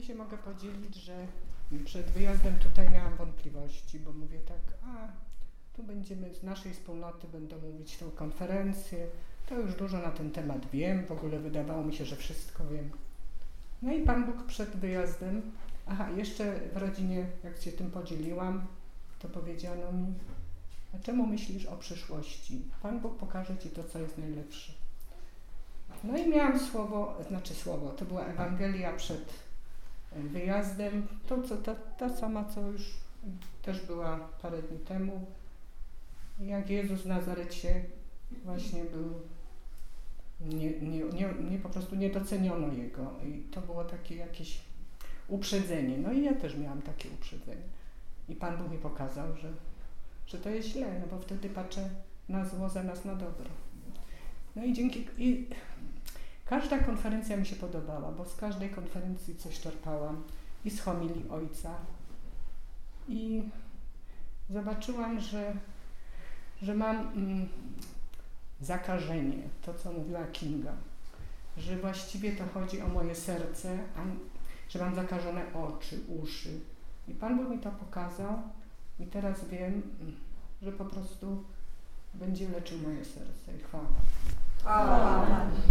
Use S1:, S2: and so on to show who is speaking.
S1: się mogę podzielić, że przed wyjazdem tutaj miałam wątpliwości, bo mówię tak, tu będziemy, z naszej wspólnoty będą mówić tą konferencję, to już dużo na ten temat wiem, w ogóle wydawało mi się, że wszystko wiem. No i Pan Bóg przed wyjazdem, jeszcze w rodzinie, jak się tym podzieliłam, to powiedziano mi, a czemu myślisz o przyszłości? Pan Bóg pokaże Ci to, co jest najlepsze. No i miałam słowo, to była Ewangelia przed wyjazdem, ta sama, co już też była parę dni temu, jak Jezus w Nazarecie właśnie był, po prostu nie doceniono Jego i to było takie jakieś uprzedzenie. No i ja też miałam takie uprzedzenie. I Pan Bóg mi pokazał, że to jest źle, no bo wtedy patrzę na zło zamiast na dobro. No i każda konferencja mi się podobała, bo z każdej konferencji coś czerpałam i z homilii Ojca. I zobaczyłam, że mam zakażenie, to co mówiła Kinga, że właściwie to chodzi o moje serce, że mam zakażone oczy, uszy. I Pan Bóg mi to pokazał i teraz wiem, że po prostu będzie leczył moje serce i chwała.